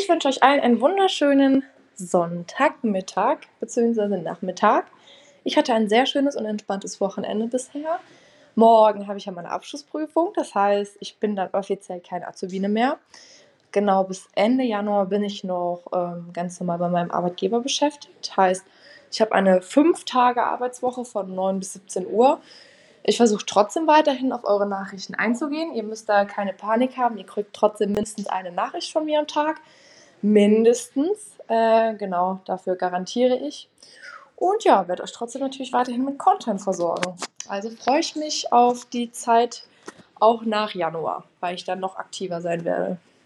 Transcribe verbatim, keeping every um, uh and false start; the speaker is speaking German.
Ich wünsche euch allen einen wunderschönen Sonntagmittag bzw. Nachmittag. Ich hatte ein sehr schönes und entspanntes Wochenende bisher. Morgen habe ich ja meine Abschlussprüfung, das heißt, ich bin dann offiziell keine Azubine mehr. Genau, bis Ende Januar bin ich noch ähm, ganz normal bei meinem Arbeitgeber beschäftigt. Heißt, ich habe eine fünf Tage Arbeitswoche von neun bis siebzehn Uhr. Ich versuche trotzdem weiterhin auf eure Nachrichten einzugehen. Ihr müsst da keine Panik haben. Ihr kriegt trotzdem mindestens eine Nachricht von mir am Tag. Mindestens. Äh, genau, dafür garantiere ich. Und ja, werde euch trotzdem natürlich weiterhin mit Content versorgen. Also freue ich mich auf die Zeit auch nach Januar, weil ich dann noch aktiver sein werde.